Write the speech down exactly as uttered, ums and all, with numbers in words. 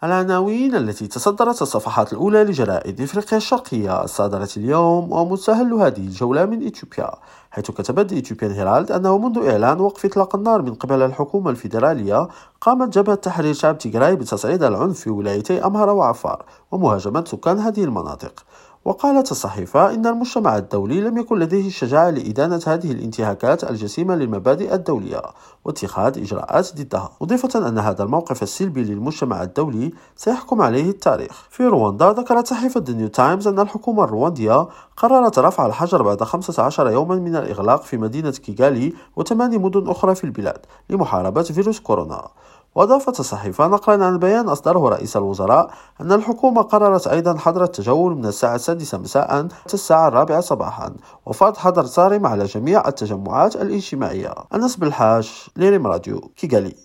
العناوين التي تصدرت الصفحات الأولى لجرائد إفريقيا الشرقية الصادرة اليوم، ومستهل هذه الجولة من إثيوبيا، حيث كتبت إثيوبيان هيرالد أنه منذ إعلان وقف إطلاق النار من قبل الحكومة الفيدرالية، قامت جبهة تحرير شعب تيغراي بتصعيد العنف في ولايتي أمهرة وعفار ومهاجمة سكان هذه المناطق. وقالت الصحيفة إن المجتمع الدولي لم يكن لديه الشجاعة لإدانة هذه الانتهاكات الجسيمة للمبادئ الدولية واتخاذ إجراءات ضدها، مضيفة أن هذا الموقف السلبي للمجتمع الدولي سيحكم عليه التاريخ. في رواندا، ذكرت صحيفة The New Times أن الحكومة الرواندية قررت رفع الحجر بعد خمسة عشر يوما من الإغلاق في مدينة كيغالي وثماني مدن أخرى في البلاد لمحاربة فيروس كورونا. وأضافت الصحيفة نقلا عن بيان أصدره رئيس الوزراء أن الحكومة قررت أيضا حظر التجول من الساعة السادسة مساء حتى الساعة الرابعة صباحا، وفرض حظر صارم على جميع التجمعات الاجتماعية. أنس بالحاج، ليريم راديو، كيغالي.